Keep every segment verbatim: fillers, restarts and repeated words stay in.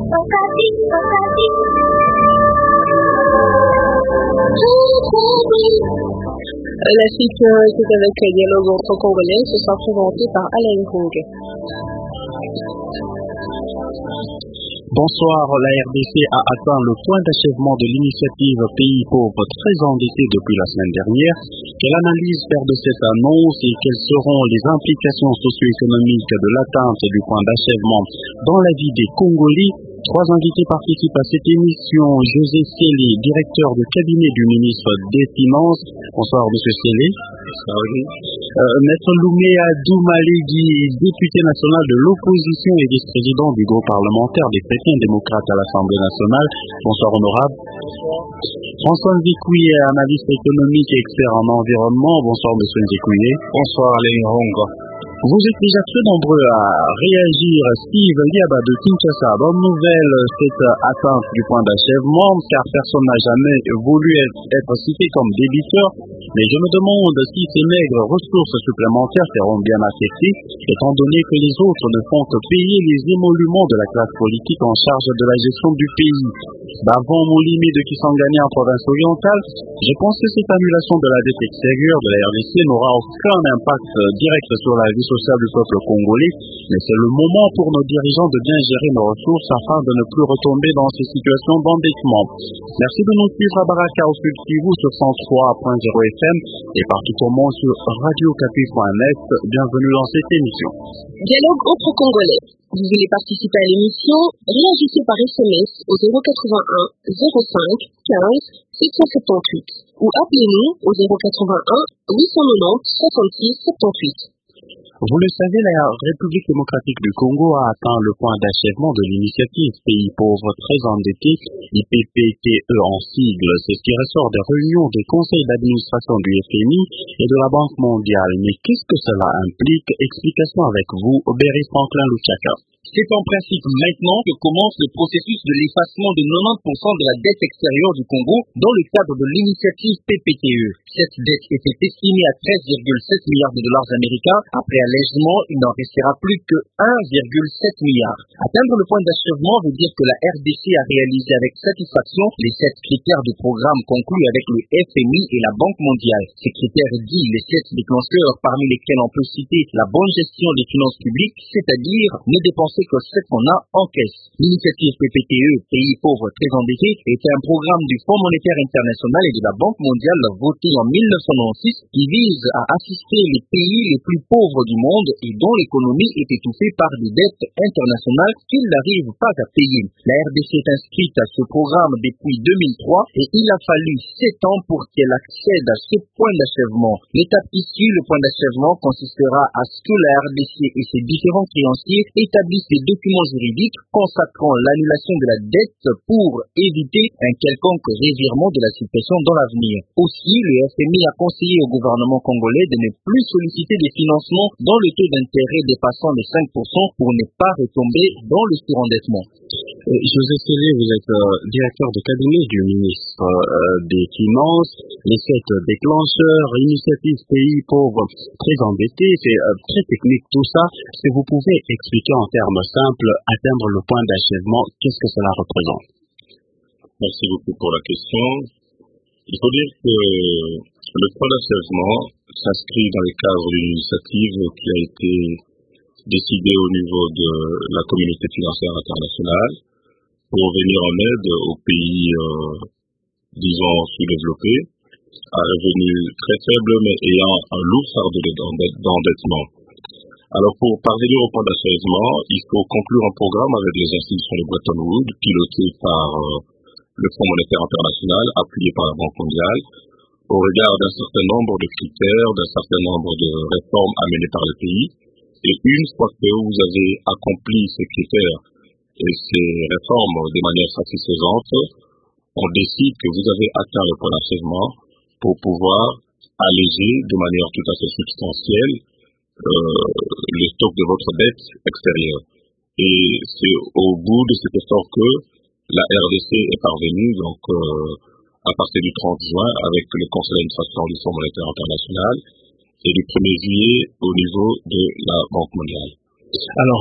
La suite est avec le dialogue entre Congolais, ce sera présenté par Alain Hong. Bonsoir, la R D C a atteint le point d'achèvement de l'initiative Pays pauvres très endettés depuis la semaine dernière. Quelle analyse faire de cette annonce et quelles seront les implications socio-économiques de l'atteinte du point d'achèvement dans la vie des Congolais? Trois invités participent à cette émission. José Sélé, directeur de cabinet du ministre des Finances. Bonsoir, monsieur Sélé. Euh, Maître Louméa Doumalegui, député national de l'opposition et vice-président du groupe parlementaire des chrétiens démocrates à l'Assemblée nationale. Bonsoir, honorable. François Nzikouye, analyste économique et expert en environnement. Bonsoir, monsieur Nzikouye. Bonsoir, Alain Hong. Vous êtes déjà très nombreux à réagir. Steve Yaba de Kinshasa, bonne nouvelle, cette atteinte du point d'achèvement, car personne n'a jamais voulu être cité comme débiteur. Mais je me demande si ces maigres ressources supplémentaires seront bien affectées, étant donné que les autres ne font que payer les émoluments de la classe politique en charge de la gestion du pays. D'avant mon limite de Kisangani en province orientale, je pense que cette annulation de la dette extérieure de la R D C n'aura aucun impact direct sur la vie sociale du peuple congolais, mais c'est le moment pour nos dirigeants de bien gérer nos ressources afin de ne plus retomber dans ces situations d'endettement. Merci de nous suivre à Baraka au Sud Kivu sur cent trois point zéro F M et partout au monde sur radio capi point net. Bienvenue dans cette émission. Dialogue entre Congolais. Vous voulez participer à l'émission? Réagissez par S M S au zéro quatre-vingt-un zéro cinq quinze sept cent soixante-huit ou appelez-nous au zéro quatre-vingt-un huit cent quatre-vingt-dix soixante-six soixante-huit. Vous le savez, la République démocratique du Congo a atteint le point d'achèvement de l'initiative Pays pauvres très endettés, I P P T E en sigle. C'est ce qui ressort des réunions des conseils d'administration du F M I et de la Banque mondiale. Mais qu'est-ce que cela implique? Explication avec vous, Berry Franklin Luchaka. C'est en principe maintenant que commence le processus de l'effacement de quatre-vingt-dix pour cent de la dette extérieure du Congo dans le cadre de l'initiative P P T E. Cette dette était estimée à treize virgule sept milliards de dollars américains. Après allègement, il n'en restera plus que un virgule sept milliard. Atteindre le point d'achèvement veut dire que la R D C a réalisé avec satisfaction les sept critères du programme conclu avec le F M I et la Banque mondiale. Ces critères disent les sept déclencheurs parmi lesquels on peut citer la bonne gestion des finances publiques, c'est-à-dire ne dépenser que ce qu'on a en caisse. L'initiative P P T E, Pays pauvres très endettés, était un programme du Fonds monétaire international et de la Banque mondiale voté en mille neuf cent quatre-vingt-six qui vise à assister les pays les plus pauvres du monde et dont l'économie est étouffée par des dettes internationales qu'ils n'arrivent pas à payer. La R D C est inscrite à ce programme depuis deux mille trois et il a fallu sept ans pour qu'elle accède à ce point d'achèvement. L'étape qui suit le point d'achèvement consistera à ce que la R D C et ses différents créanciers établissent des documents juridiques consacrant l'annulation de la dette pour éviter un quelconque revirement de la situation dans l'avenir. Aussi, le F M I a conseillé au gouvernement congolais de ne plus solliciter des financements dont le taux d'intérêt dépassant les cinq pour cent pour ne pas retomber dans le surendettement. Euh, José Sélé, vous êtes euh, directeur de cabinet du ministre euh, des Finances. Les sept déclencheurs, initiative Pays pauvres très endettés, c'est euh, très technique tout ça. Si vous pouvez expliquer en termes simples, atteindre le point d'achèvement, qu'est-ce que cela représente? Merci beaucoup pour la question. Il faut dire que le point d'achèvement s'inscrit dans le cadre d'une initiative qui a été décidée au niveau de la communauté financière internationale pour venir en aide aux pays, euh, disons, sous-développés, à revenus très faibles mais ayant un lourd fardeau d'endettement. Alors pour parvenir au point d'achèvement, il faut conclure un programme avec les institutions de Bretton Woods, piloté par euh, le Fonds monétaire international, appuyé par la Banque mondiale, au regard d'un certain nombre de critères, d'un certain nombre de réformes amenées par le pays. Et une fois que vous avez accompli ces critères et ces réformes de manière satisfaisante, on décide que vous avez atteint le point d'achèvement pour pouvoir alléger de manière tout à fait substantielle euh, le stock de votre dette extérieure. Et c'est au bout de cet effort que la R D C est parvenue, donc euh, à partir du trente juin, avec le conseil d'administration du Fonds monétaire international, et du premier juillet au niveau de la Banque mondiale. Alors, euh,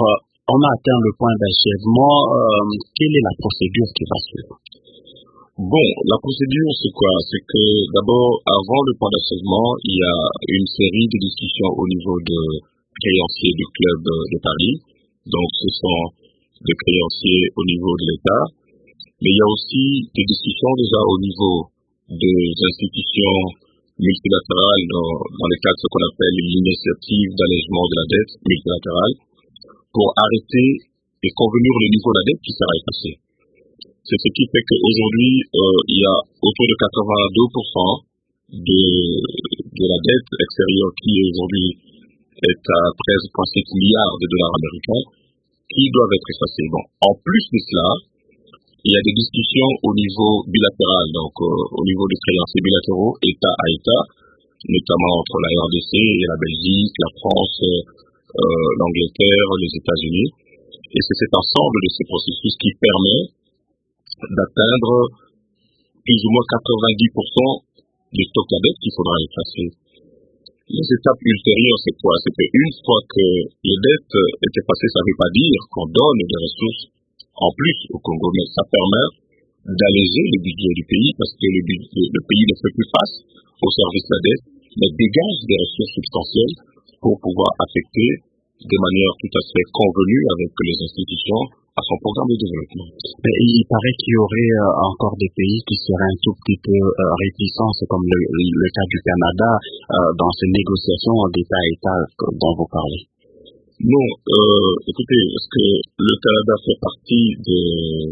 on a atteint le point d'achèvement. Euh, quelle est la procédure qui va suivre? Bon, la procédure, c'est quoi? C'est que d'abord, avant le point d'achèvement, il y a une série de discussions au niveau de créanciers du club de Paris. Donc, ce sont des créanciers au niveau de l'État. Mais il y a aussi des discussions déjà au niveau des institutions multilatérales dans, dans le cadre de ce qu'on appelle l'initiative d'allègement de la dette multilatérale pour arrêter et convenir le niveau de la dette qui sera effacé. C'est ce qui fait qu'aujourd'hui, euh, il y a autour de quatre-vingt-deux pour cent de, de la dette extérieure qui aujourd'hui est à treize virgule sept milliards de dollars américains qui doivent être effacés. Bon, en plus de cela, il y a des discussions au niveau bilatéral, donc euh, au niveau des créanciers bilatéraux, État à État, notamment entre la R D C et la Belgique, la France, euh, l'Angleterre, les États-Unis. Et c'est cet ensemble de ces processus qui permet d'atteindre plus ou moins quatre-vingt-dix pour cent du stock de la dette qu'il faudra effacer. Les étapes ultérieures, c'est quoi? C'est qu'une fois que les dettes étaient effacées, ça ne veut pas dire qu'on donne des ressources en plus au Congo, mais ça permet d'alléger le budget du pays parce que le, budget, le pays ne fait plus face au service de la dette, mais dégage des ressources substantielles pour pouvoir affecter de manière tout à fait convenue avec les institutions à son programme de développement. Mais il paraît qu'il y aurait euh, encore des pays qui seraient un tout petit peu euh, réticents, c'est comme le, le cas du Canada, euh, dans ces négociations d'État à État dont vous parlez. Non, euh, écoutez, est-ce que le Canada fait partie de,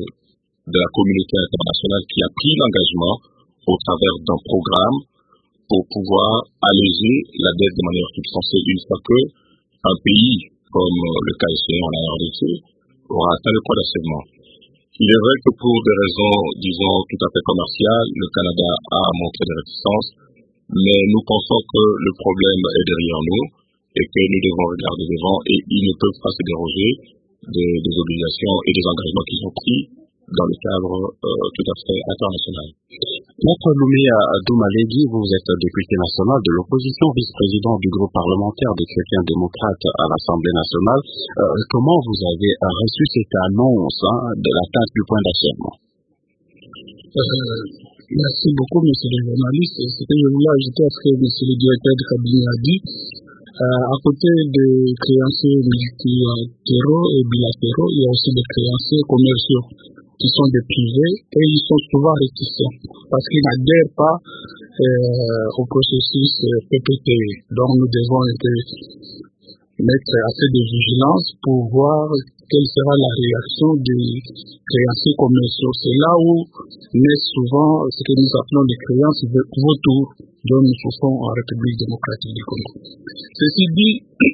de la communauté internationale qui a pris l'engagement au travers d'un programme pour pouvoir alléger la dette de manière substantielle une fois que un pays, comme le cas échéant la R D C, aura atteint le point d'achèvement. Il est vrai que pour des raisons, disons, tout à fait commerciales, le Canada a montré des réticences, mais nous pensons que le problème est derrière nous et que nous devons regarder devant et ils ne peuvent pas se déroger des, des obligations et des engagements qu'ils ont pris dans le cadre euh, tout à fait international. Maître Lumia Doumalegui, vous êtes député national de l'opposition, vice-président du groupe parlementaire des chrétiens démocrates à l'Assemblée nationale. Euh, comment vous avez reçu cette annonce hein, de l'atteinte du point d'achèvement? euh, Merci beaucoup, monsieur le journaliste. Ce que je voulais ajouter à ce que monsieur le directeur de cabinet a dit, euh, à côté des créanciers multilatéraux et bilatéraux, il y a aussi des créanciers commerciaux qui sont des privés et ils sont souvent réticents parce qu'ils n'adhèrent pas euh, au processus euh, P P T E. Donc nous devons mettre assez de vigilance pour voir quelle sera la réaction des créanciers commerciaux. C'est là où naît souvent ce que nous appelons les créances vautours dont nous souffrons en République démocratique du Congo. Ceci dit,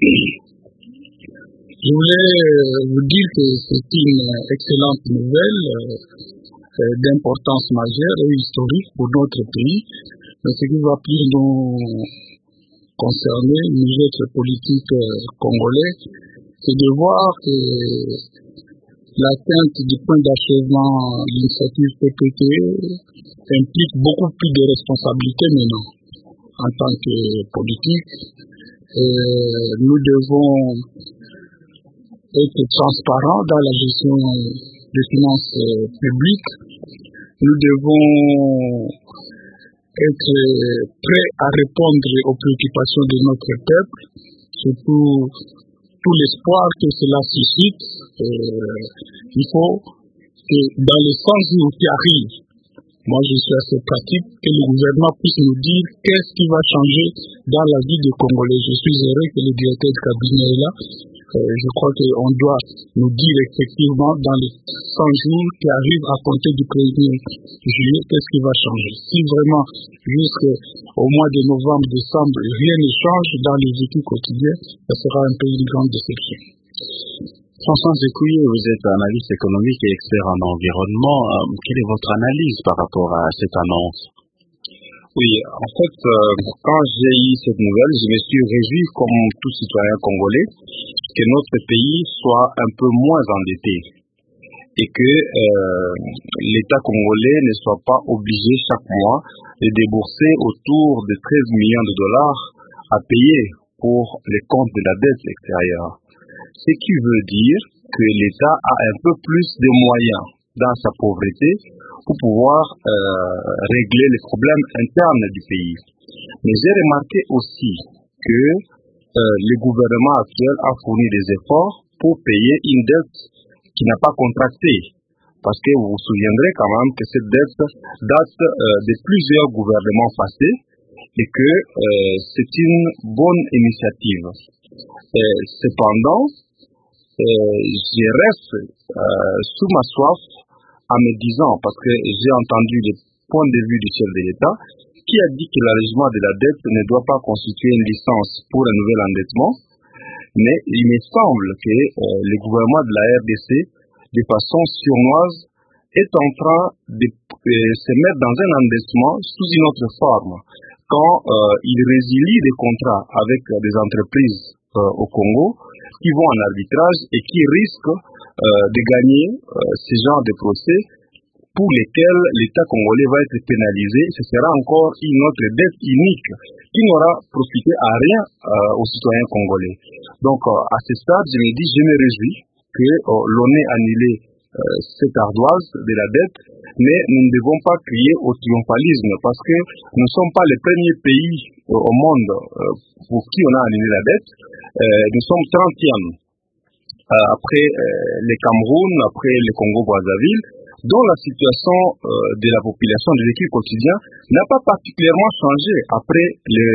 je voulais vous dire que c'est une excellente nouvelle euh, d'importance majeure et historique pour notre pays. Mais ce qui va plus nous concerner, nous autres politiques congolais, c'est de voir que l'atteinte du point d'achèvement de l'initiative P P T E implique beaucoup plus de responsabilités maintenant en tant que politique. Euh, nous devons être transparents dans la gestion des finances euh, publiques. Nous devons être prêts à répondre aux préoccupations de notre peuple, surtout tout l'espoir que cela suscite. Euh, il faut que dans les cent jours qui arrivent, moi je suis assez pratique, que le gouvernement puisse nous dire qu'est-ce qui va changer dans la vie des Congolais. Je suis heureux que le directeur de cabinet est là. Euh, je crois qu'on doit nous dire effectivement dans les cent jours qui arrivent à compter du premier juillet, qu'est-ce qui va changer. Si vraiment jusqu'au mois de novembre, décembre, rien ne change dans les vécus quotidiens, ça sera un peu une grande déception. François Zekouye, vous êtes analyste économique et expert en environnement. Euh, quelle est votre analyse par rapport à cette annonce? Oui, en fait, euh, quand j'ai eu cette nouvelle, je me suis réjoui comme tout citoyen congolais que notre pays soit un peu moins endetté et que euh, l'État congolais ne soit pas obligé chaque mois de débourser autour de treize millions de dollars à payer pour les comptes de la dette extérieure. Ce qui veut dire que l'État a un peu plus de moyens dans sa pauvreté pour pouvoir euh, régler les problèmes internes du pays. Mais j'ai remarqué aussi que euh, le gouvernement actuel a fourni des efforts pour payer une dette qui n'a pas contracté. Parce que vous vous souviendrez quand même que cette dette date euh, de plusieurs gouvernements passés et que euh, c'est une bonne initiative. Et cependant, euh, je reste euh, sous ma soif en me disant, parce que j'ai entendu le point de vue du chef de l'État, qui a dit que l'allègement de la dette ne doit pas constituer une licence pour un nouvel endettement, mais il me semble que euh, le gouvernement de la R D C, de façon sournoise, est en train de euh, se mettre dans un endettement sous une autre forme. Quand euh, il résilie des contrats avec euh, des entreprises euh, au Congo qui vont en arbitrage et qui risquent euh, de gagner euh, ce genre de procès pour lesquels l'État congolais va être pénalisé. Ce sera encore une autre dette unique qui n'aura profité à rien euh, aux citoyens congolais. Donc euh, à ce stade, je me dis, je me réjouis que euh, l'on ait annulé euh, cette ardoise de la dette, mais nous ne devons pas crier au triomphalisme parce que nous ne sommes pas les premiers pays euh, au monde euh, pour qui on a annulé la dette. Euh, nous sommes trentième euh, après euh, le Cameroun, après le Congo-Brazzaville, dont la situation euh, de la population de l'équipe quotidien n'a pas particulièrement changé après le,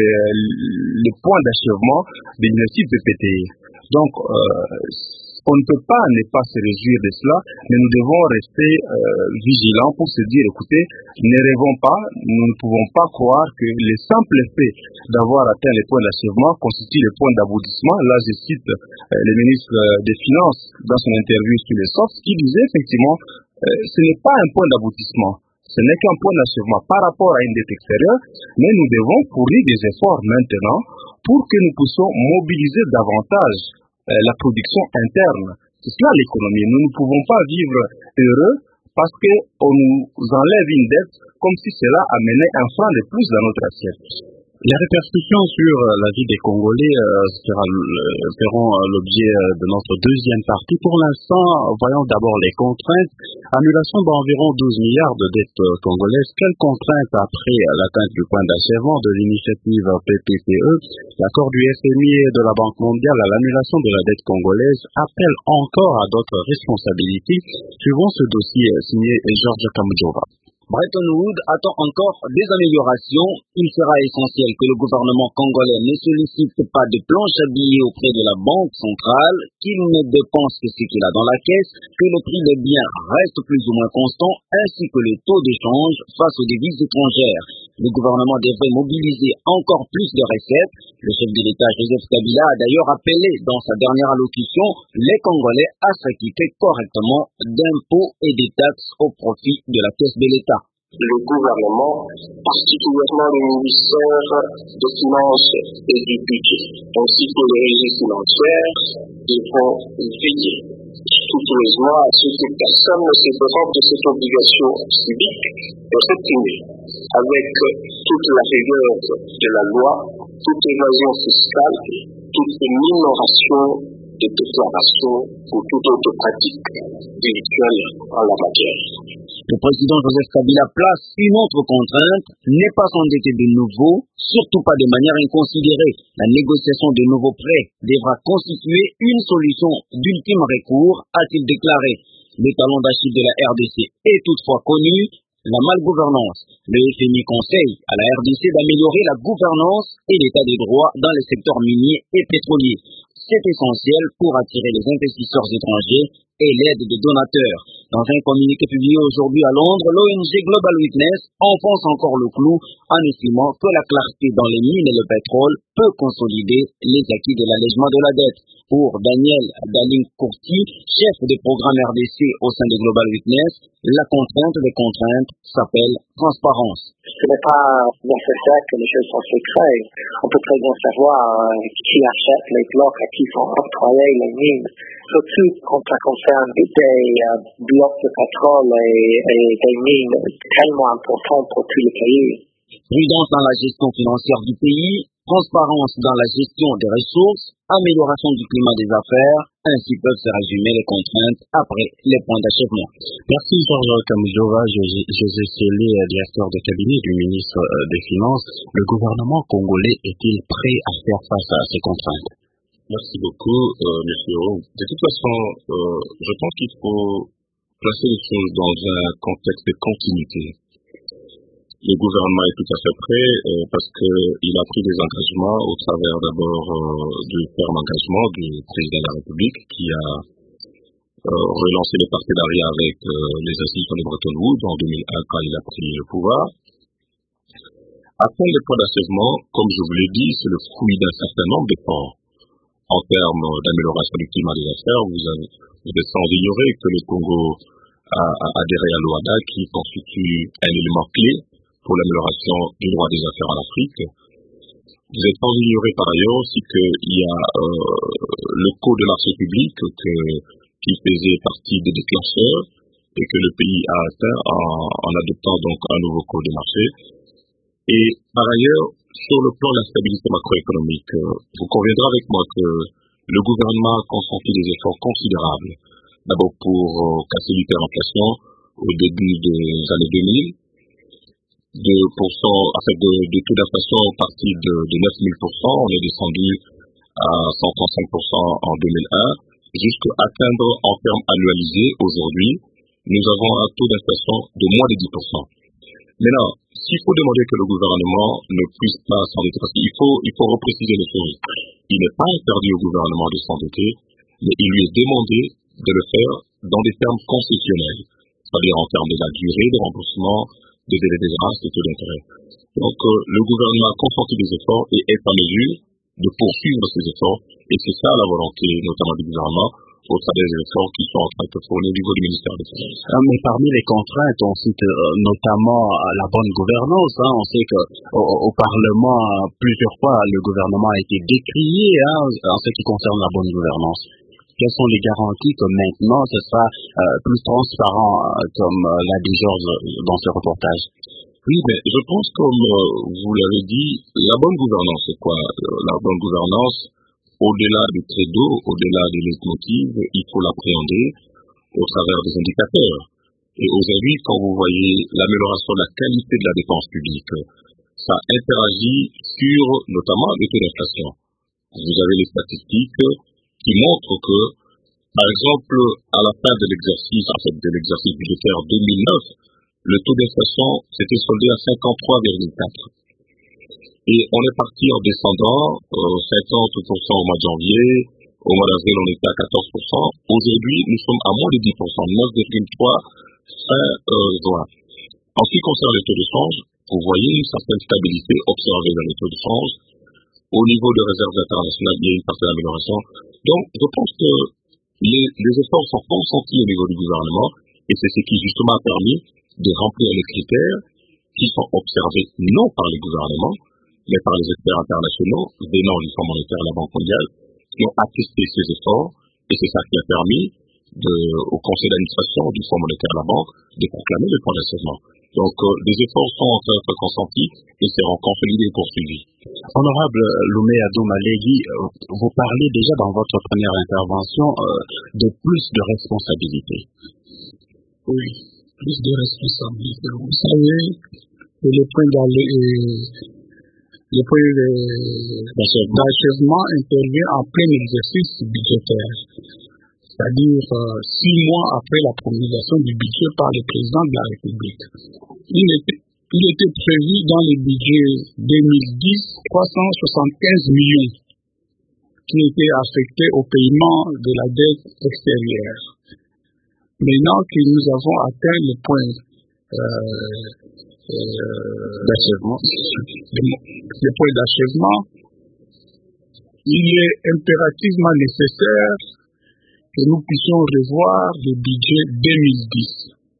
le point d'achèvement de l'initiative P P T E. Donc, euh, on ne peut pas ne pas se réjouir de cela, mais nous devons rester euh, vigilants pour se dire, écoutez, ne rêvons pas, nous ne pouvons pas croire que le simple fait d'avoir atteint les points d'achèvement constitue le point d'aboutissement. Là, je cite euh, le ministre des Finances dans son interview sur les soft, qui disait effectivement, euh, ce n'est pas un point d'aboutissement. Ce n'est qu'un point d'achèvement par rapport à une dette extérieure, mais nous devons fournir des efforts maintenant pour que nous puissions mobiliser davantage euh, la production interne. C'est cela l'économie. Nous ne pouvons pas vivre heureux parce qu'on nous enlève une dette comme si cela amenait un franc de plus dans notre assiette. Les répercussions sur la vie des Congolais euh, sera, euh, feront l'objet de notre deuxième partie. Pour l'instant, voyons d'abord les contraintes. Annulation d'environ douze milliards de dettes congolaises. Quelles contraintes après l'atteinte du point d'achèvement de l'initiative P P T E? L'accord du F M I et de la Banque mondiale à l'annulation de la dette congolaise appelle encore à d'autres responsabilités. Suivons ce dossier signé Georges Kamujova. Bretton Woods attend encore des améliorations. Il sera essentiel que le gouvernement congolais ne sollicite pas de planche à billets auprès de la Banque centrale, qu'il ne dépense que ce qu'il a dans la caisse, que le prix des biens reste plus ou moins constant, ainsi que le taux de change face aux devises étrangères. Le gouvernement devrait mobiliser encore plus de recettes. Le chef de l'État, Joseph Kabila, a d'ailleurs appelé dans sa dernière allocution les Congolais à s'acquitter correctement d'impôts et des taxes au profit de la caisse de l'État. Le gouvernement, particulièrement le ministère des Finances et du Budget, ainsi que les régies financières, devront veiller scrupuleusement à ce que personne ne se dérobe de cette obligation civique de réprimée avec toute la rigueur de la loi, toute évasion fiscale, toute minoration des déclarations ou toute autre pratique délictuelle en la matière. Le président Joseph Kabila place une autre contrainte, n'est pas s'endetter de nouveau, surtout pas de manière inconsidérée. La négociation de nouveaux prêts devra constituer une solution d'ultime recours, a-t-il déclaré. Le talon d'Achille de la R D C est toutefois connu, la malgouvernance. Le F M I conseille à la R D C d'améliorer la gouvernance et l'état des droits dans les secteurs miniers et pétroliers. C'est essentiel pour attirer les investisseurs étrangers et l'aide de donateurs. Dans un communiqué publié aujourd'hui à Londres, l'O N G Global Witness enfonce encore le clou en estimant que la clarté dans les mines et le pétrole peut consolider les acquis de l'allègement de la dette. Pour Daniel Daling-Courti, chef des programmes R D C au sein de Global Witness, la contrainte des contraintes s'appelle transparence. Ce n'est pas nécessaire que les choses sont secrètes. On peut très bien savoir qui achète les blocs à qui sont octroyés les mines. Surtout quand ça concerne des euh, blocs de pétrole et, et des mines tellement importants pour tout le pays. Prudence dans la gestion financière du pays, transparence dans la gestion des ressources, amélioration du climat des affaires, ainsi peuvent se résumer les contraintes après les points d'achèvement. Merci Georges Kamujova, José Siélé, directeur de cabinet du ministre des Finances. Le gouvernement congolais est-il prêt à faire face à ces contraintes? Merci beaucoup, euh, monsieur Hérault. De toute façon, euh, je pense qu'il faut placer les choses dans un contexte de continuité. Le gouvernement est tout à fait prêt euh, parce qu'il a pris des engagements au travers d'abord euh, du ferme engagement du président de la République qui a euh, relancé les partenariats avec euh, les institutions de Bretton Woods en deux mille un quand il a pris le pouvoir. Atteindre les points d'achèvement, comme je vous l'ai dit, c'est le fruit d'un certain nombre d'efforts. En termes d'amélioration du climat des affaires, vous, avez, vous êtes sans ignorer que le Congo a, a adhéré à l'O A D A qui constitue un élément clé pour l'amélioration du droit des affaires en Afrique. Vous êtes sans ignorer par ailleurs aussi qu'il y a euh, le code de marché public que, qui faisait partie des déclencheurs et que le pays a atteint en, en adoptant donc un nouveau code de marché. Et par ailleurs, sur le plan de la stabilité macroéconomique, vous conviendrez avec moi que le gouvernement a consenti des efforts considérables. D'abord pour euh, casser l'hyperinflation au début des années deux mille. De, pour cent, en fait, de, de taux d'inflation parti de, de neuf mille pour cent, on est descendu à cent trente-cinq pour cent en deux mille un, jusqu'à atteindre en termes annualisés aujourd'hui, nous avons un taux d'inflation de moins de dix pour cent. Maintenant, s'il faut demander que le gouvernement ne puisse pas s'endetter, parce qu'il faut, il faut repréciser les choses, il n'est pas interdit au gouvernement de s'endetter, mais il lui est demandé de le faire dans des termes concessionnels, c'est-à-dire en termes de la durée de remboursement, des délais des grâces, des taux d'intérêt. Donc, euh, le gouvernement a consenti des efforts et est en mesure de poursuivre ces efforts. Et c'est ça la volonté, notamment du gouvernement, au travers des efforts qui sont en train de fournir au niveau du ministère des Finances. Ah, mais parmi les contraintes, on cite euh, notamment la bonne gouvernance. Hein. On sait qu'au au Parlement, plusieurs fois, le gouvernement a été décrié hein, en ce qui concerne la bonne gouvernance. Quelles sont les garanties que maintenant ce sera euh, plus transparent, euh, comme euh, l'a dit Georges dans ce reportage? Oui, mais je pense, comme euh, vous l'avez dit, la bonne gouvernance, c'est quoi? La bonne gouvernance, au-delà du credo, au-delà du leitmotiv, il faut l'appréhender au travers des indicateurs. Et aujourd'hui, quand vous voyez l'amélioration de la qualité de la dépense publique, ça interagit sur notamment les taux d'inflation. Vous avez les statistiques qui montre que, par exemple, à la fin de l'exercice, en fait, de l'exercice budgétaire deux mille neuf, le taux d'inflation s'était soldé à cinquante-trois virgule quatre. Et on est parti en descendant, euh, cinquante pour cent au mois de janvier, au mois d'avril on était à quatorze pour cent. Aujourd'hui, nous sommes à moins de dix pour cent, neuf virgule trois fin euh, juin. En ce qui concerne les taux de change, vous voyez une certaine stabilité observée dans les taux de change. Au niveau des réserves internationales, il y a une certaine amélioration. Donc, je pense que les, les efforts sont consentis au niveau du gouvernement et c'est ce qui justement a permis de remplir les critères qui sont observés non par les gouvernements, mais par les experts internationaux venant du Fonds monétaire et de la Banque mondiale qui ont attesté ces efforts et c'est ça qui a permis de, au conseil d'administration du Fonds monétaire et de la Banque de proclamer le plan d'achèvement. Donc, euh, des efforts sont en train d'être consentis et seront consolidés et poursuivis. Honorable Loumé Adoumalégui, vous parlez déjà dans votre première intervention euh, de plus de responsabilité. Oui, plus de responsabilité. Vous savez que le point d'aller, le point d'achèvement intervient en plein exercice budgétaire. C'est-à-dire euh, six mois après la promulgation du budget par le président de la République. Il était, il était prévu dans le budget deux mille dix trois cent soixante-quinze millions qui étaient affectés au paiement de la dette extérieure. Maintenant que nous avons atteint le point euh, euh, d'achèvement, le, le point d'achèvement, il est impérativement nécessaire que nous puissions revoir le budget deux mille dix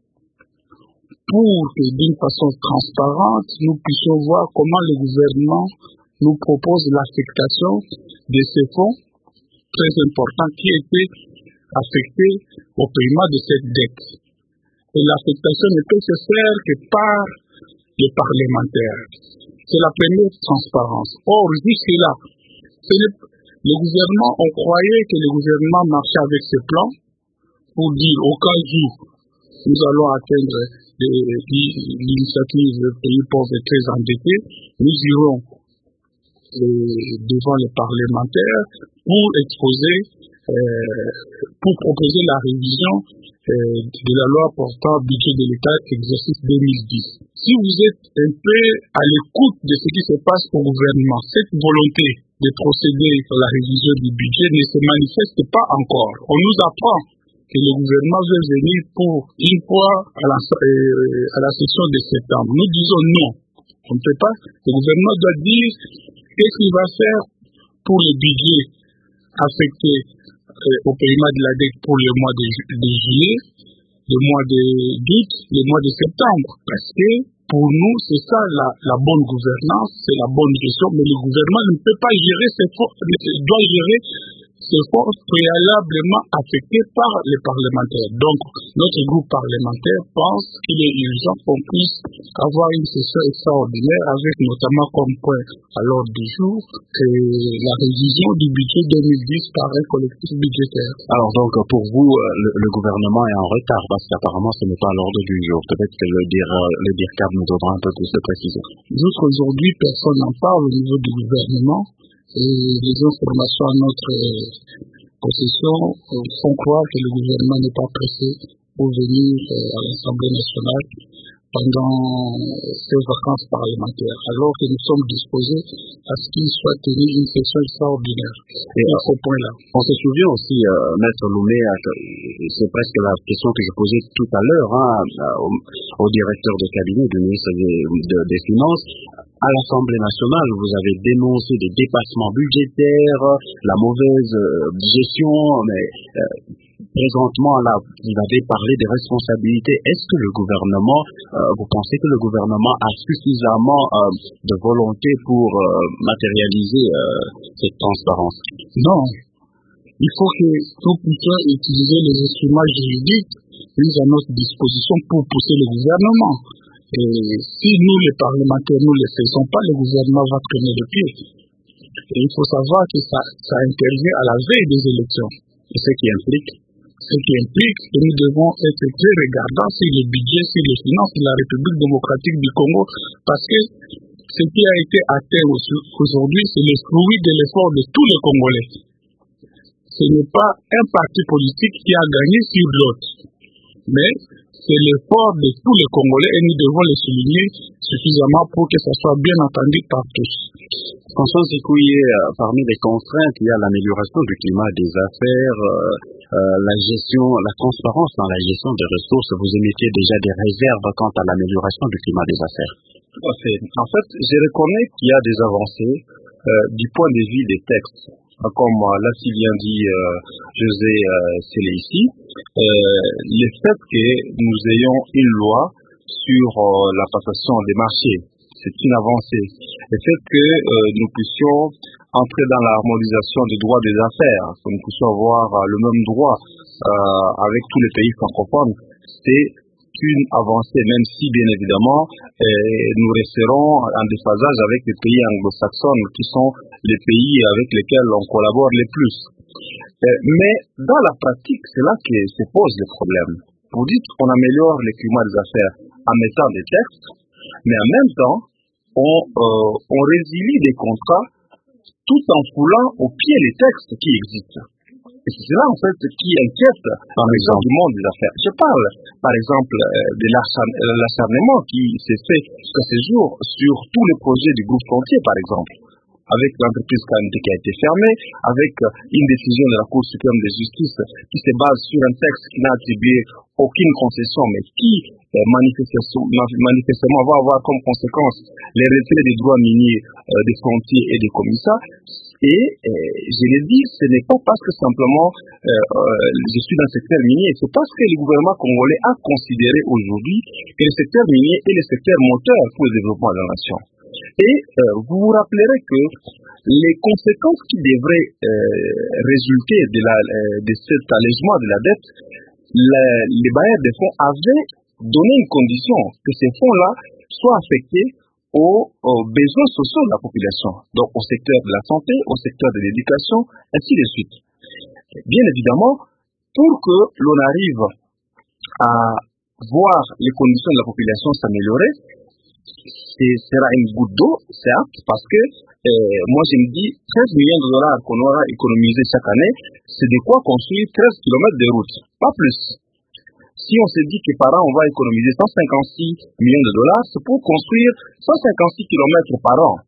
pour que d'une façon transparente, nous puissions voir comment le gouvernement nous propose l'affectation de ces fonds très importants qui étaient affectés au paiement de cette dette. Et l'affectation ne peut se faire que par les parlementaires. C'est la première transparence. Or, jusque-là, le gouvernement, on croyait que le gouvernement marchait avec ses plans pour dire au cas où nous allons atteindre l'initiative pays pauvres et très endettés, nous irons devant les parlementaires pour exposer, euh, pour proposer la révision euh, de la loi portant budget de l'État exercice deux mille dix. Si vous êtes un peu à l'écoute de ce qui se passe au gouvernement, cette volonté de procéder à la révision du budget ne se manifeste pas encore. On nous apprend que le gouvernement veut venir pour une fois à la, euh, à la session de septembre. Nous disons non. On ne peut pas. Le gouvernement doit dire qu'est-ce qu'il va faire pour le budget affecté euh, au paiement de la dette pour le mois de, de juillet, le mois d'août, le mois de septembre. Parce que pour nous, c'est ça la, la bonne gouvernance, c'est la bonne gestion. Mais le gouvernement ne peut pas gérer ses forces, doit gérer ses forces préalablement affectées par les parlementaires. Donc, notre groupe parlementaire pense qu'il est urgent qu'on puisse avoir une session extraordinaire avec notamment comme point à l'ordre du jour la révision du budget deux mille dix par un collectif budgétaire. Alors donc, pour vous, le, le gouvernement est en retard parce qu'apparemment ce n'est pas à l'ordre du jour. Peut-être que le D I R, le D I R C A B nous donnera un peu plus de précision. Jusqu'aujourd'hui, personne n'en parle au niveau du gouvernement. Et les informations à notre possession font croire que le gouvernement n'est pas pressé pour venir à l'Assemblée nationale pendant ces vacances parlementaires, alors que nous sommes disposés à ce qu'il soit tenu une session extraordinaire. Et à ce point-là. On se souvient aussi, euh, Maître Loumé, c'est presque la question que je posais tout à l'heure hein, au, au directeur de cabinet du ministre des, de, des Finances. À l'Assemblée nationale, vous avez dénoncé des dépassements budgétaires, la mauvaise euh, gestion, mais euh, présentement, là, vous avez parlé des responsabilités. Est-ce que le gouvernement, euh, vous pensez que le gouvernement a suffisamment euh, de volonté pour euh, matérialiser euh, cette transparence? Non. Il faut que nous puissions utiliser les instruments juridiques mis à notre disposition pour pousser le gouvernement. Et si nous, les parlementaires, nous ne le faisons pas, le gouvernement va traîner le pied. Et il faut savoir que ça, ça intervient à la veille des élections. Et ce qui implique Ce qui implique que nous devons être très regardants sur le budget, sur les finances de la République démocratique du Congo, parce que ce qui a été atteint aujourd'hui, c'est le fruit de l'effort de tous les Congolais. Ce n'est pas un parti politique qui a gagné sur l'autre, mais c'est l'effort de tous les Congolais et nous devons le souligner suffisamment pour que ça soit bien entendu par tous. François Zikouye, parmi les contraintes, il y a l'amélioration du climat des affaires, euh, euh, la gestion, la transparence dans la gestion des ressources. Vous émettiez déjà des réserves quant à l'amélioration du climat des affaires. Tout à fait. En fait, je reconnais qu'il y a des avancées euh, du point de vue des textes. Comme euh, l'a si bien dit euh, José euh, Sélé ici, euh, le fait que nous ayons une loi sur euh, la passation des marchés, c'est une avancée. Le fait que euh, nous puissions entrer dans l'harmonisation des droits des affaires, que nous puissions avoir euh, le même droit euh, avec tous les pays francophones, c'est une avancée, même si bien évidemment euh, nous resterons en déphasage avec les pays anglo-saxons qui sont les pays avec lesquels on collabore le plus. Euh, mais dans la pratique, c'est là que se pose le problème. Vous dites qu'on améliore le climat des affaires en mettant des textes, mais en même temps, on, euh, on résilie des contrats tout en foulant au pied les textes qui existent. Et c'est cela, en fait, qui inquiète par exemple du monde des affaires. Je parle, par exemple, de l'acharnement qui s'est fait jusqu'à ce jour sur tous les projets du groupe Frontier, par exemple, avec l'entreprise K M T qui a été fermée, avec une décision de la Cour suprême de justice qui se base sur un texte qui n'a attribué aucune concession, mais qui euh, manifestement va avoir comme conséquence les retraits des droits miniers euh, des frontiers et des commissats. Et euh, je l'ai dit, ce n'est pas parce que simplement euh, euh, je suis dans le secteur minier, c'est parce que le gouvernement congolais a considéré aujourd'hui que le secteur minier est le secteur moteur pour le développement de la nation. Et euh, vous vous rappellerez que les conséquences qui devraient euh, résulter de, la, euh, de cet allègement de la dette, la, les bailleurs de fonds avaient donné une condition, que ces fonds-là soient affectés aux, aux besoins sociaux de la population, donc au secteur de la santé, au secteur de l'éducation, ainsi de suite. Bien évidemment, pour que l'on arrive à voir les conditions de la population s'améliorer, ce sera une goutte d'eau, certes, parce que euh, moi je me dis treize millions de dollars qu'on aura économisé chaque année, c'est de quoi construire treize kilomètres de route, pas plus. Si on se dit que par an on va économiser cent cinquante-six millions de dollars, c'est pour construire cent cinquante-six kilomètres par an.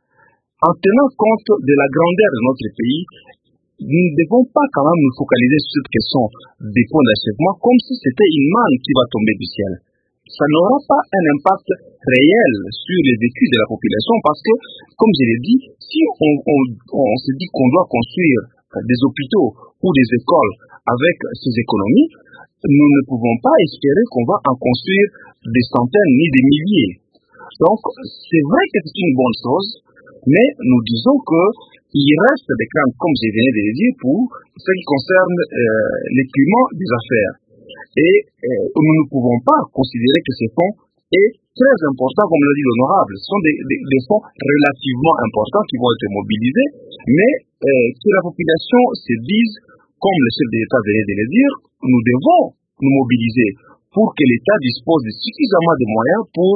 En tenant compte de la grandeur de notre pays, nous ne devons pas quand même nous focaliser sur cette question des points d'achèvement comme si c'était une manne qui va tomber du ciel. Ça n'aura pas un impact réel sur les vécus de la population parce que, comme je l'ai dit, si on, on, on se dit qu'on doit construire des hôpitaux ou des écoles avec ces économies, nous ne pouvons pas espérer qu'on va en construire des centaines ni des milliers. Donc, c'est vrai que c'est une bonne chose, mais nous disons que il reste des craintes, comme je venais de le dire, pour ce qui concerne euh, les climats des affaires. Et euh, nous ne pouvons pas considérer que ces fonds est très important, comme l'a dit l'honorable. Ce sont des, des, des fonds relativement importants qui vont être mobilisés, mais euh, que la population se dise, comme le chef de l'État venait de le dire, nous devons nous mobiliser pour que l'État dispose de suffisamment de moyens pour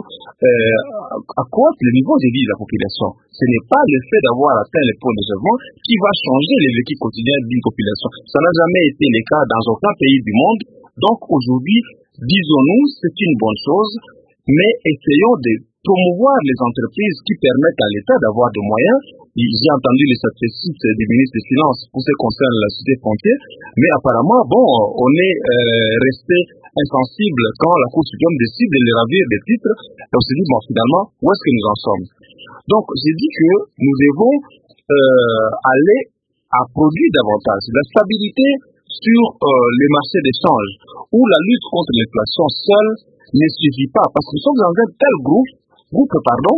euh, accroître le niveau de vie de la population. Ce n'est pas le fait d'avoir atteint les points d'achèvement qui va changer le vécu quotidien d'une population. Ça n'a jamais été le cas dans aucun pays du monde. Donc aujourd'hui, disons-nous, c'est une bonne chose, mais essayons de promouvoir les entreprises qui permettent à l'État d'avoir des moyens. J'ai entendu les statistiques du ministre des Finances pour ce qui concerne la société frontière, mais apparemment, bon, on est euh, resté insensible quand la Cour suprême décide de les ravir des titres, et on se dit, bon, finalement, où est-ce que nous en sommes? Donc, j'ai dit que nous devons euh, aller à produire davantage. La stabilité sur euh, les marchés d'échange, où la lutte contre l'inflation seule ne suffit pas, parce que nous sommes dans un tel groupe, groupe pardon,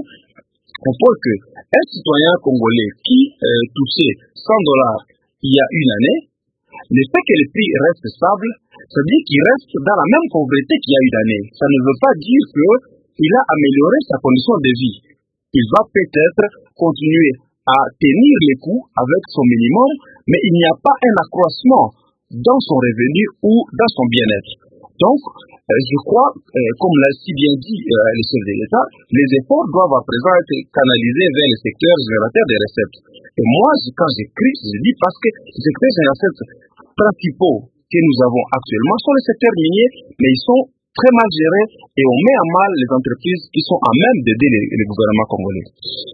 on peut que un citoyen congolais qui euh, touchait cent dollars il y a une année, le fait que le prix reste stable, ça veut dire qu'il reste dans la même pauvreté qu'il y a une année. Ça ne veut pas dire qu'il a amélioré sa condition de vie. Il va peut-être continuer à tenir les coûts avec son minimum, mais il n'y a pas un accroissement dans son revenu ou dans son bien-être. Donc, euh, je crois, euh, comme l'a si bien dit euh, le chef de l'État, les efforts doivent à présent être canalisés vers les secteurs générateurs des recettes. Et moi, quand j'écris, je dis parce que les secteurs générateurs principaux que nous avons actuellement sont les secteurs miniers, mais ils sont très mal gérés et on met à mal les entreprises qui sont à même d'aider les, les gouvernements congolais.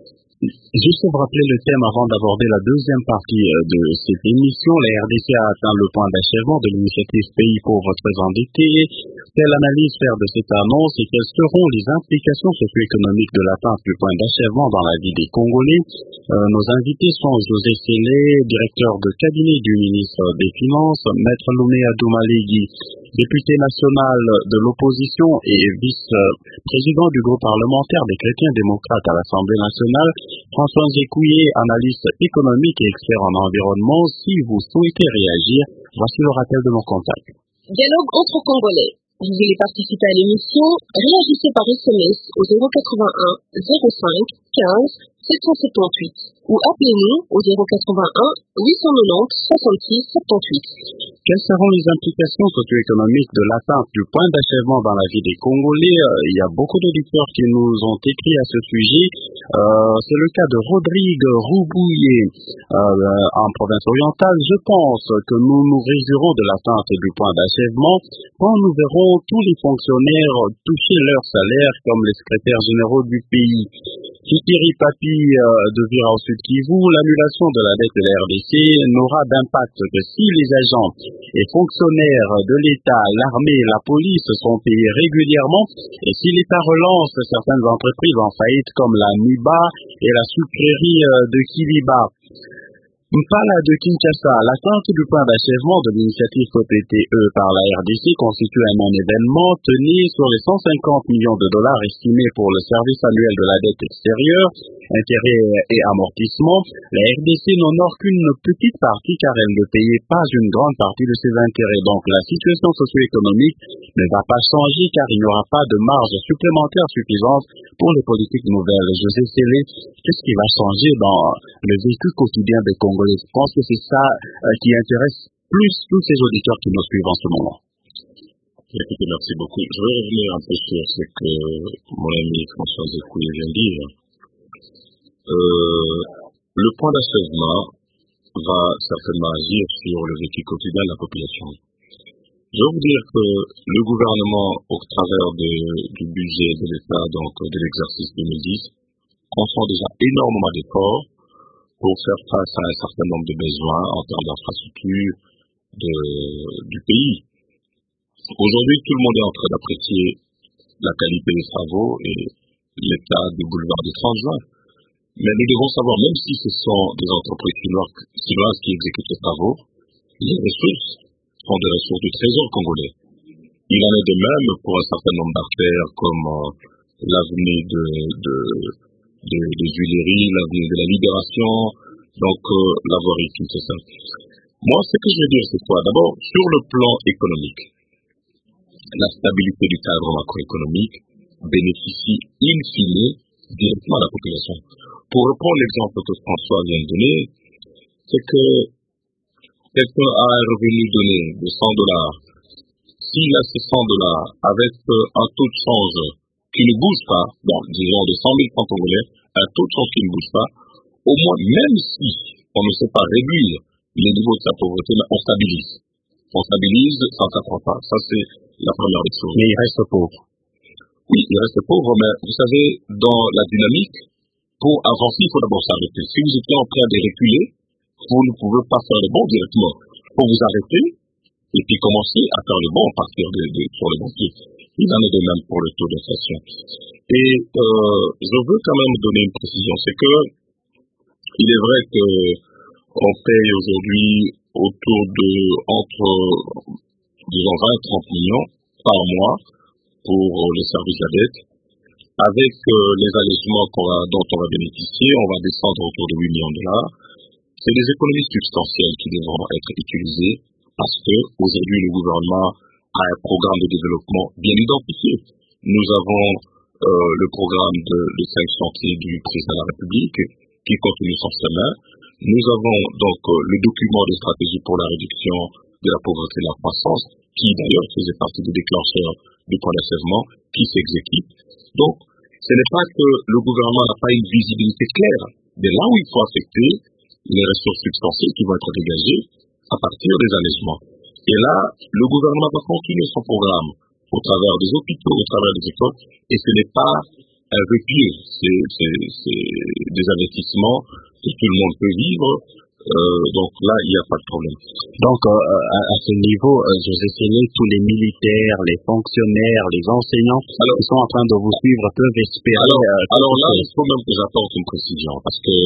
Juste pour rappeler le thème avant d'aborder la deuxième partie de cette émission, la R D C a atteint le point d'achèvement de l'initiative Pays pauvres très endettés. Quelle analyse faire de cette annonce et quelles seront les implications socio-économiques de l'atteinte du point d'achèvement dans la vie des Congolais? Euh, nos invités sont José Sélé, directeur de cabinet du ministre des Finances, Maître Lomé Adoumalégui, député national de l'opposition et vice-président du groupe parlementaire des chrétiens démocrates à l'Assemblée nationale, François Zécouillet, analyste économique et expert en environnement. Si vous souhaitez réagir, voici le rappel de nos contacts. Dialogue entre Congolais. Vous voulez participer à l'émission? Réagissez par S M S au zéro quatre-vingt-un zéro cinq quinze sept cent soixante-dix-huit ou appelez-nous au zéro quatre-vingt-un huit cent quatre-vingt-dix soixante-six soixante-huit. Quelles seront les implications socio-économiques de l'atteinte du point d'achèvement dans la vie des Congolais? Il y a beaucoup d'auditeurs qui nous ont écrit à ce sujet. Euh, c'est le cas de Rodrigue Roubouillet euh, en province orientale. Je pense que nous nous réjouirons de l'atteinte du point d'achèvement quand nous verrons tous les fonctionnaires toucher leur salaire comme les secrétaires généraux du pays. Kikiri Papi euh, de Vira au Sud Kivu, l'annulation de la dette de la R D C n'aura d'impact que si les agents et fonctionnaires de l'État, l'armée, la police sont payés régulièrement et si l'État relance certaines entreprises en faillite comme la M I B A et la sucrerie de Kiliba. Mpala de Kinshasa, l'atteinte du point d'achèvement de l'initiative P P T E par la R D C constitue un non-événement tenu sur les cent cinquante millions de dollars estimés pour le service annuel de la dette extérieure, intérêts et amortissement. La R D C n'honore qu'une petite partie car elle ne payait pas une grande partie de ses intérêts. Donc la situation socio-économique ne va pas changer car il n'y aura pas de marge supplémentaire suffisante pour les politiques nouvelles. José Sélé, qu'est-ce qui va changer dans le vécu quotidien des Congolais? Je pense que c'est ça euh, qui intéresse plus tous ces auditeurs qui nous suivent en ce moment. Écoutez, merci beaucoup. Je vais revenir un peu sur ce que mon ami François Zécoué vient de dire. Euh, le point d'achèvement va certainement agir sur le vécu quotidien de la population. Je veux vous dire que le gouvernement, au travers de, du budget de l'État, donc de l'exercice deux mille dix, consent déjà énormément d'efforts pour faire face à un certain nombre de besoins en termes d'infrastructures du pays. Aujourd'hui, tout le monde est en train d'apprécier la qualité des travaux et l'état du boulevard du trente juin. Mais nous devons savoir, même si ce sont des entreprises chinoises qui exécutent les travaux, les ressources sont des ressources du trésor congolais. Il en est de même pour un certain nombre d'artères comme euh, l'avenue de, de, de, de Juillerie, l'avenue de la Libération, donc euh, la voirie qui c'est ça. Moi, ce que je veux dire, c'est quoi? D'abord, sur le plan économique, la stabilité du cadre macroéconomique bénéficie in fine directement à la population. Pour reprendre l'exemple que François vient de donner, c'est que quelqu'un a un revenu donné de cent dollars. S'il a ces cent dollars avec un taux de change qui ne bouge pas, bon, disons de cent mille francs congolais, un taux de change qui ne bouge pas, au moins, même si on ne sait pas réduire les niveaux de sa pauvreté, mais on stabilise. On stabilise, ça ne s'apprend pas. Ça, c'est la première des choses. Mais il reste pauvre. Oui, il reste pauvre, mais vous savez, dans la dynamique, pour avancer, il faut d'abord s'arrêter. Si vous étiez en train de reculer, vous ne pouvez pas faire le bond directement. Il faut vous arrêter et puis commencer à faire le bond à partir de, de, sur le bon pied. Il en est de même pour le taux d'inflation. Et euh, je veux quand même donner une précision. C'est que il est vrai que on paye aujourd'hui autour de entre disons vingt à trente millions par mois pour les services de la dette. Avec euh, les allégements qu'on va, dont on va bénéficier, on va descendre autour de huit millions de dollars. C'est des économies substantielles qui devront être utilisées parce que aujourd'hui le gouvernement a un programme de développement bien identifié. Nous avons euh, le programme de, de cinq chantiers du président de la République qui continue son chemin. Nous avons donc euh, le document de stratégie pour la réduction de la pauvreté et de la croissance qui d'ailleurs faisait partie des déclencheurs du plan d'achèvement qui s'exécute. Donc, ce n'est pas que le gouvernement n'a pas une visibilité claire de là où il faut affecter les ressources substantielles qui vont être dégagées à partir des allégements. Et là, le gouvernement va continuer son programme au travers des hôpitaux, au travers des écoles, et ce n'est pas un repli, c'est, c'est, c'est des investissements que tout le monde peut vivre. Euh, donc là, il n'y a pas de problème. Donc, euh, à, à ce niveau, euh, José Sélé, tous les militaires, les fonctionnaires, les enseignants alors, qui sont en train de vous suivre peuvent espérer... Alors, euh, alors là, il faut même que j'apporte une précision, parce que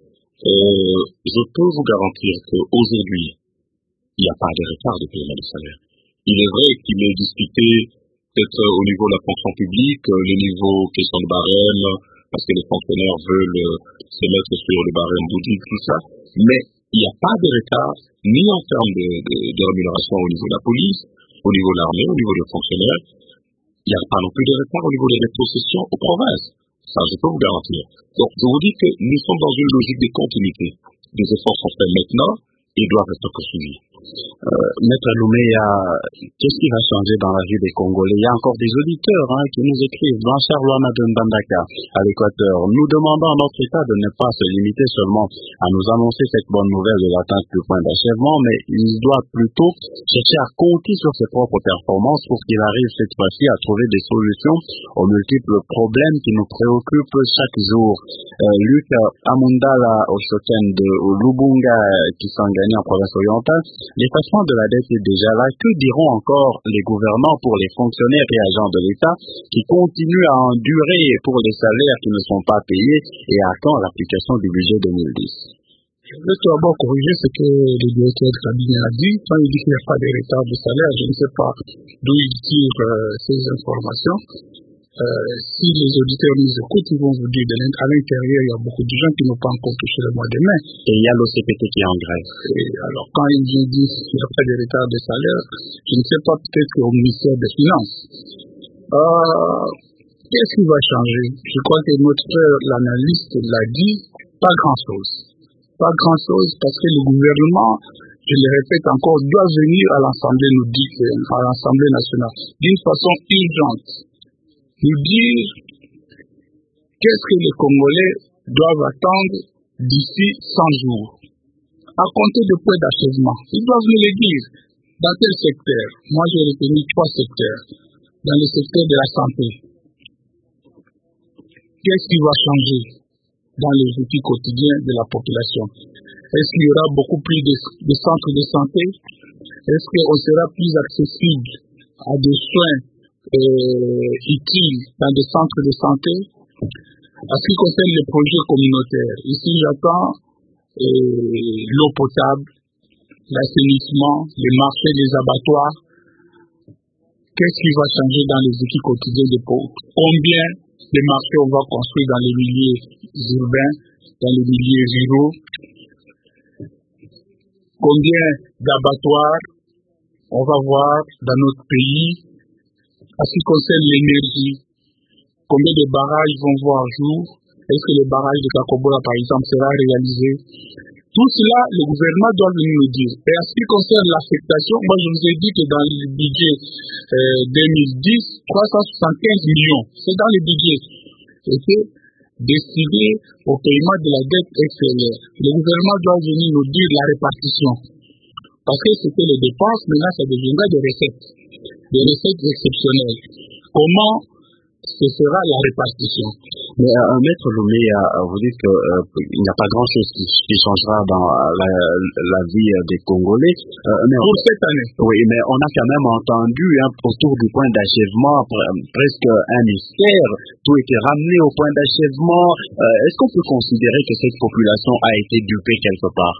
euh, je peux vous garantir qu'aujourd'hui, il n'y a pas de retard de paiement de salaire. Il est vrai qu'il est discuté peut-être au niveau de la fonction publique, le niveau question de barème, parce que les fonctionnaires veulent se mettre sur le barème bouddhique, tout ça. Mais il n'y a pas de retard, ni en termes de, de, de rémunération au niveau de la police, au niveau de l'armée, au niveau des fonctionnaires. Il n'y a pas non plus de retard au niveau des rétrocessions aux provinces. Ça, je peux vous garantir. Donc, je vous dis que nous sommes dans une logique de continuité. Des efforts sont faits maintenant et doivent être poursuivis. Euh, Maître Louméa, qu'est-ce qui va changer dans la vie des Congolais? Il y a encore des auditeurs hein, qui nous écrivent dans Charlois Madame Bandaka à l'Équateur, nous demandant à notre État de ne pas se limiter seulement à nous annoncer cette bonne nouvelle de l'atteinte du point d'achèvement, mais il doit plutôt chercher à compter sur ses propres performances pour qu'il arrive cette fois-ci à trouver des solutions aux multiples problèmes qui nous préoccupent chaque jour. Euh, Luc Amundala Oshoken de Lubunga qui sont gagnés en province orientale, l'effacement de la dette est déjà là. Que diront encore les gouvernants pour les fonctionnaires et agents de l'État qui continuent à endurer pour les salaires qui ne sont pas payés et à quand l'application du budget deux mille dix? Je vais tout d'abord corriger ce que le directeur de cabinet a dit. Quand il dit qu'il n'y a pas de retard de salaire, je ne sais pas d'où il tire euh, ces informations. Euh, si les auditeurs nous écoutent, ils vont vous dire qu'à l'intérieur, il y a beaucoup de gens qui n'ont pas encore touché le mois de mai. Et il y a l'O C P T qui est en grève. Et alors, quand ils disent qu'il n'y a pas de retard de salaire, je ne sais pas, peut-être qu'au ministère des Finances. Euh, qu'est-ce qui va changer? Je crois que notre frère, l'analyste, l'a dit, pas grand-chose. Pas grand-chose parce que le gouvernement, je le répète encore, doit venir à l'Assemblée, nous dit, à l'Assemblée nationale, d'une façon urgente, nous dire qu'est-ce que les Congolais doivent attendre d'ici cent jours. À compter de point d'achèvement, ils doivent nous le dire. Dans quel secteur? Moi, j'ai retenu trois secteurs. Dans le secteur de la santé, qu'est-ce qui va changer dans les outils quotidiens de la population? Est-ce qu'il y aura beaucoup plus de, de centres de santé? Est-ce qu'on sera plus accessible à des soins euh, utiles dans des centres de santé? En ce qui concerne les projets communautaires, ici j'attends euh, l'eau potable, l'assainissement, les marchés, les abattoirs. Qu'est-ce qui va changer dans les outils quotidiens des pauvres? Combien de marchés on va construire dans les milieux urbains, dans les milieux ruraux? Combien d'abattoirs on va voir dans notre pays? En ce qui concerne l'énergie, combien de barrages vont voir jour? Est-ce que le barrage de Kakobola, par exemple, sera réalisé? Tout cela, le gouvernement doit venir nous dire. Et en ce qui concerne l'affectation, moi je vous ai dit que dans le budget euh, deux mille dix, trois cent soixante-quinze millions, c'est dans le budget. Et c'est destiné au paiement de la dette extérieure. Le gouvernement doit venir nous dire la répartition. Parce que c'était les dépenses, maintenant ça deviendra des recettes. Des recettes exceptionnelles. Comment ce sera la répartition? Mais euh, Maître Lomé, euh, vous dites qu'il euh, n'y a pas grand-chose qui, qui changera dans la, la vie des Congolais. Euh, mais Pour on, cette année. Oui, mais on a quand même entendu hein, autour du point d'achèvement, presque un mystère, tout était ramené au point d'achèvement. Euh, est-ce qu'on peut considérer que cette population a été dupée quelque part?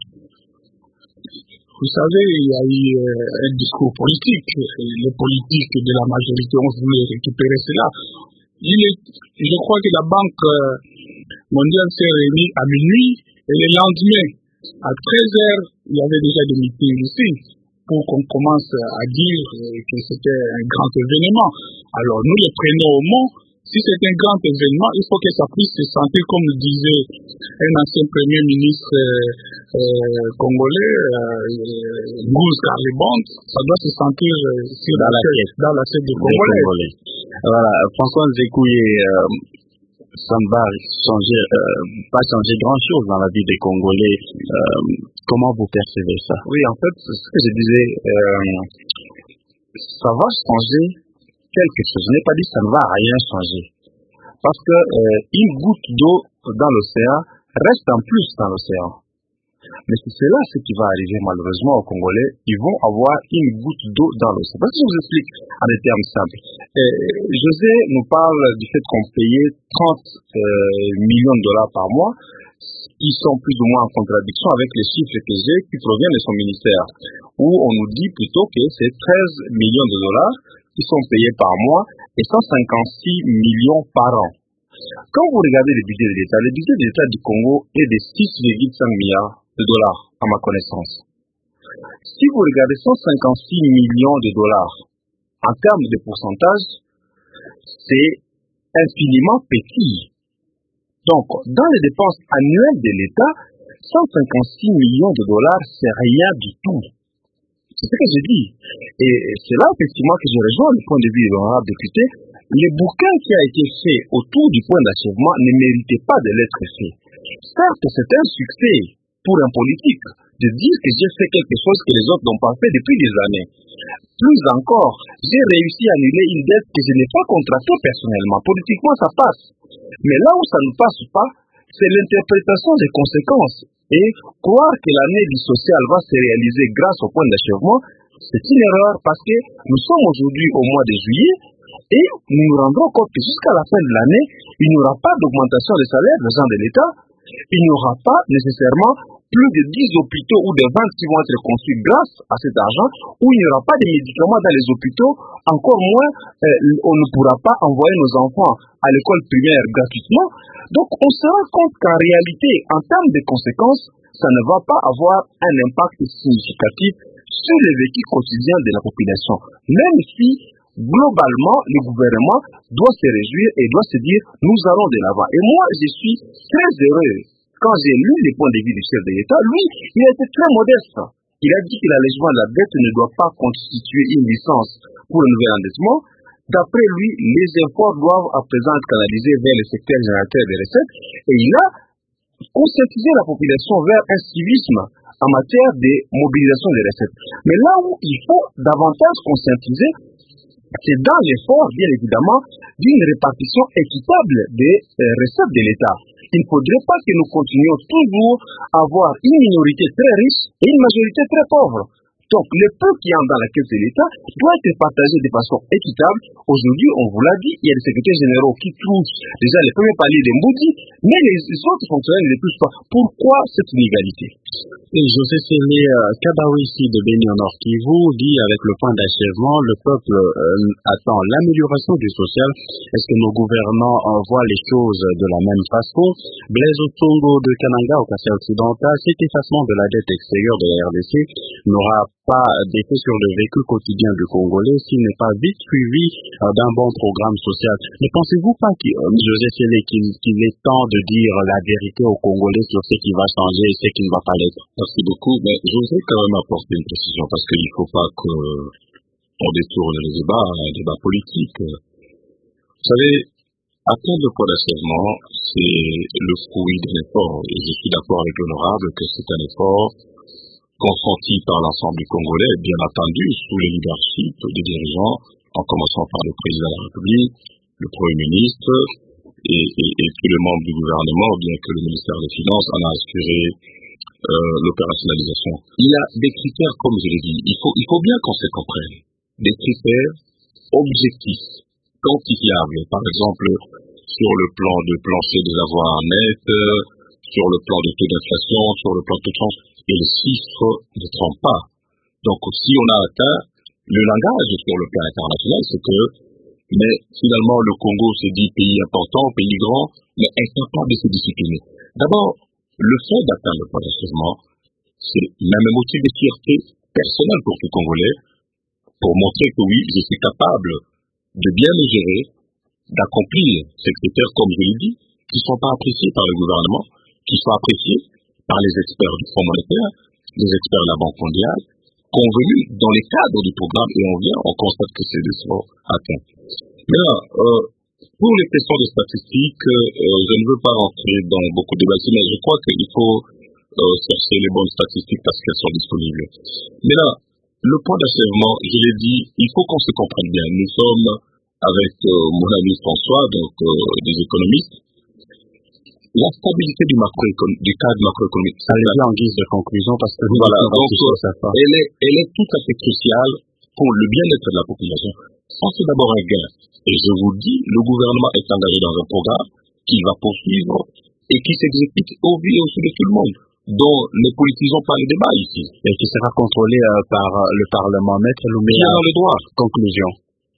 Vous savez, il y a eu euh, un discours politique. Les politiques de la majorité ont voulu récupérer cela. Il est, je crois que la Banque mondiale s'est réunie à minuit et le lendemain, à treize heures, il y avait déjà des meetings ici pour qu'on commence à dire que c'était un grand événement. Alors nous les prenons au mot. Si c'est un grand événement, il faut que ça puisse se sentir, comme le disait un ancien premier ministre euh, euh, congolais, euh, Gouze Carlebond, ça doit se sentir euh, sur dans, la la tête, dans la tête du Congolais. Congolais. Voilà, François Nzekouye, euh, ça ne va changer, euh, pas changer grand-chose dans la vie des Congolais. Euh, comment vous percevez ça? Oui, en fait, c'est ce que je disais, euh, ça va changer quelque chose. Je n'ai pas dit que ça ne va rien changer. Parce que euh, une goutte d'eau dans l'océan reste en plus dans l'océan. Mais c'est cela ce qui va arriver malheureusement aux Congolais. Ils vont avoir une goutte d'eau dans l'océan. Parce que je vous explique en des termes simples. Euh, José nous parle du fait qu'on payait trente euh, millions de dollars par mois, qui sont plus ou moins en contradiction avec les chiffres que j'ai qui proviennent de son ministère, où on nous dit plutôt que c'est treize millions de dollars qui sont payés par mois et cent cinquante-six millions par an. Quand vous regardez le budget de l'État, le budget de l'État du Congo est de six virgule cinq milliards de dollars, à ma connaissance. Si vous regardez cent cinquante-six millions de dollars en termes de pourcentage, c'est infiniment petit. Donc, dans les dépenses annuelles de l'État, cent cinquante-six millions de dollars, c'est rien du tout. C'est ce que je dis. Et c'est là, effectivement, que je rejoins le point de vue de l'honorable député. Le bouquin qui a été fait autour du point d'achèvement ne méritait pas de l'être fait. Certes, c'est un succès pour un politique de dire que j'ai fait quelque chose que les autres n'ont pas fait depuis des années. Plus encore, j'ai réussi à annuler une dette que je n'ai pas contractée personnellement. Politiquement, ça passe. Mais là où ça ne passe pas, c'est l'interprétation des conséquences. Et croire que l'année du social va se réaliser grâce au point d'achèvement, c'est une erreur parce que nous sommes aujourd'hui au mois de juillet et nous nous rendrons compte que jusqu'à la fin de l'année, il n'y aura pas d'augmentation des salaires des gens de l'État, il n'y aura pas nécessairement plus de dix hôpitaux ou de vingt qui vont être construits grâce à cet argent, où il n'y aura pas de médicaments dans les hôpitaux, encore moins, euh, on ne pourra pas envoyer nos enfants à l'école primaire gratuitement. Donc on se rend compte qu'en réalité, en termes de conséquences, ça ne va pas avoir un impact significatif sur le vécu quotidien de la population, même si globalement, le gouvernement doit se réjouir et doit se dire nous allons de l'avant. Et moi, je suis très heureux quand j'ai lu les points de vue du chef de l'État. Lui, il a été très modeste. Il a dit que l'allègement de la dette ne doit pas constituer une licence pour le nouvel endettement. D'après lui, les efforts doivent à présent être canalisés vers le secteur générateur des recettes. Et il a conscientisé la population vers un civisme en matière de mobilisation des recettes. Mais là où il faut davantage conscientiser, c'est dans l'effort, bien évidemment, d'une répartition équitable des euh, recettes de l'État. Il ne faudrait pas que nous continuions toujours à avoir une minorité très riche et une majorité très pauvre. Donc, le peu qui entre dans la caisse de l'État doit être partagé de façon équitable. Aujourd'hui, on vous l'a dit, il y a des secrétaires généraux qui touchent déjà les premiers paliers des Mboudi, mais les autres fonctionnaires ne les touchent pas. Pourquoi cette inégalité? Et José Sélé Kabaouissi de Béni au Nord Kivu dit avec le point d'achèvement, le peuple euh, attend l'amélioration du social. Est-ce que nos gouvernants euh, voient les choses de la même façon? Blaise Otsongo de Kananga au Kassai occidental, cet effacement de la dette extérieure de la R D C n'aura pas d'effet sur le vécu quotidien du Congolais s'il n'est pas vite suivi euh, d'un bon programme social. Ne pensez-vous pas, que, euh, José Sélé, qu'il, qu'il est temps de dire la vérité aux Congolais sur ce qui va changer et ce qui ne va pas l'être? Merci beaucoup, mais je voudrais quand même apporter une précision parce qu'il ne faut pas qu'on détourne le débat à un débat politique. Vous savez, atteindre le point d'achèvement, c'est le fruit d'un effort. Et je suis d'accord avec l'honorable que c'est un effort consenti par l'ensemble du Congolais, bien entendu, sous le leadership des dirigeants, en commençant par le président de la République, le Premier ministre et, et, et tous les membres du gouvernement, bien que le ministère des Finances en a assuré euh, l'opérationnalisation. Il y a des critères, comme je l'ai dit, il faut, il faut bien qu'on se comprenne. Des critères objectifs, quantifiables, par exemple, sur le plan de plancher des avoirs nets, sur le plan de taux d'inflation, sur le plan de taux de change, et les chiffres ne trompent pas. Donc, si on a atteint le langage sur le plan international, c'est que, mais finalement, le Congo se dit pays important, pays grand, mais incapable de se discipliner. D'abord, le fait d'atteindre le point d'achèvement, c'est même un motif de fierté personnelle pour tout Congolais, pour montrer que oui, je suis capable de bien me gérer, d'accomplir ces critères, comme je l'ai dit, qui ne sont pas appréciés par le gouvernement, qui sont appréciés par les experts du Fonds monétaire, les experts de la Banque mondiale, convenus dans les cadres du programme, et on vient, on constate que c'est des efforts atteints. Maintenant, euh, pour les questions de statistiques, euh, je ne veux pas rentrer dans beaucoup de débats, mais je crois qu'il faut euh, chercher les bonnes statistiques parce qu'elles sont disponibles. Mais là, le point d'achèvement, je l'ai dit, il faut qu'on se comprenne bien. Nous sommes avec euh, mon ami François, donc euh, des économistes. La stabilité du, du cadre macroéconomique, ça est en guise de conclusion parce que voilà, donc, elle, est, elle est tout à fait cruciale pour le bien-être de la population. Ça, c'est d'abord un gain. Et je vous dis, le gouvernement est engagé dans un programme qu'il va poursuivre et qui s'exécute au vu et au su de tout le monde, dont ne politisons pas le débat ici. Et qui sera contrôlé euh, par euh, le Parlement. Maître Loumé, qui est dans le droit. Conclusion.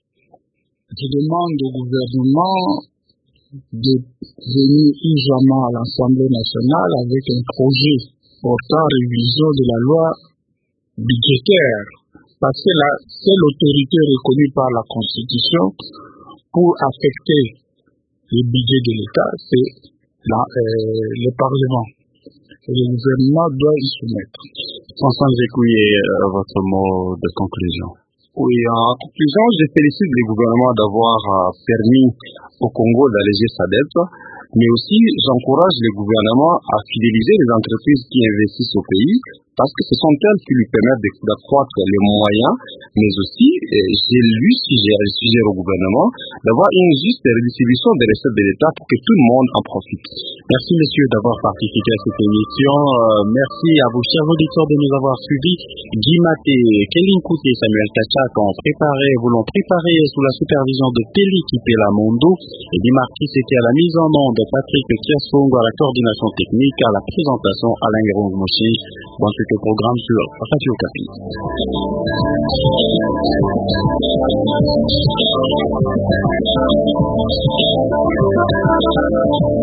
Je demande au gouvernement de venir urgemment à l'Assemblée nationale avec un projet portant révision de la loi budgétaire, parce que la seule autorité reconnue par la Constitution pour affecter le budget de l'État, c'est la, euh, le Parlement. Et le gouvernement doit y soumettre. François Zékouye, euh, votre mot de conclusion. Oui, en conclusion, je félicite le gouvernement d'avoir euh, permis au Congo d'alléger sa dette, mais aussi j'encourage le gouvernement à fidéliser les entreprises qui investissent au pays parce que ce sont elles qui lui permettent d'accroître les moyens, mais aussi, j'ai lu, suggéré au gouvernement, d'avoir une juste redistribution des recettes de l'État pour que tout le monde en profite. Merci messieurs d'avoir participé à cette émission. Euh, merci à vous chers auditeurs de nous avoir suivis. Guy Maté, Kéline Kouté et Samuel Kachak ont préparé, vous l'ont préparé sous la supervision de Peli Kipela Mondo et Dimarquis était à la mise en onde de Patrick Kiasongo à la coordination technique, à la présentation Alain Guéron Mouché. Bon, c'était le programme sur Radio Okapi.